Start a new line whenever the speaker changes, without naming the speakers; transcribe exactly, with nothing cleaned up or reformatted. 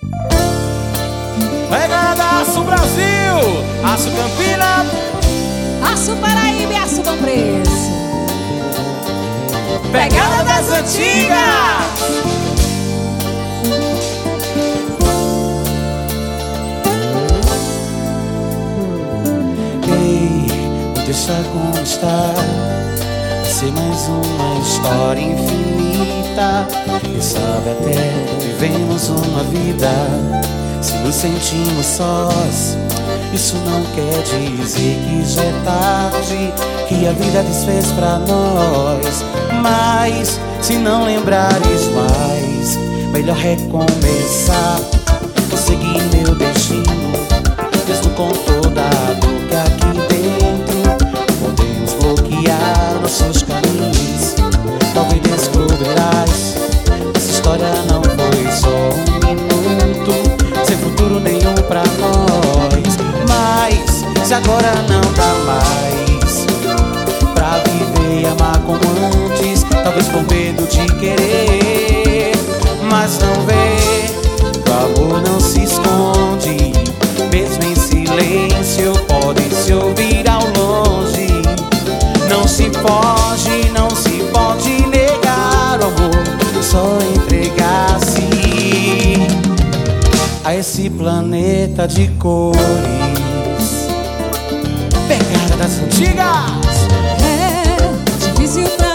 Pegada Aço Brasil, Aço Campina,
Aço Paraíba e Aço Bom Preço.
pegada das antigas.
Ei, vou deixar como está. Vai ser mais uma história infinita. Quem sabe até vivemos uma vida. Se nos sentimos sós, isso não quer dizer que já é tarde, que a vida desfez pra nós. Mas se não lembrares mais, melhor recomeçar. Vou seguir meu destino, mesmo com toda a dor que aqui dentro. Podemos bloquear nossos caminhos. Talvez descobrirás, essa história não foi só um minuto, sem futuro nenhum pra nós. Mas se agora não dá mais pra viver e amar como antes, talvez por medo de querer, mas não vê, o amor não se esconde, mesmo em silêncio pode se ouvir ao longe. Não se foge, não se pode negar o amor, só entregar-se a esse planeta de cores.
Pegada das antigas.
É difícil pra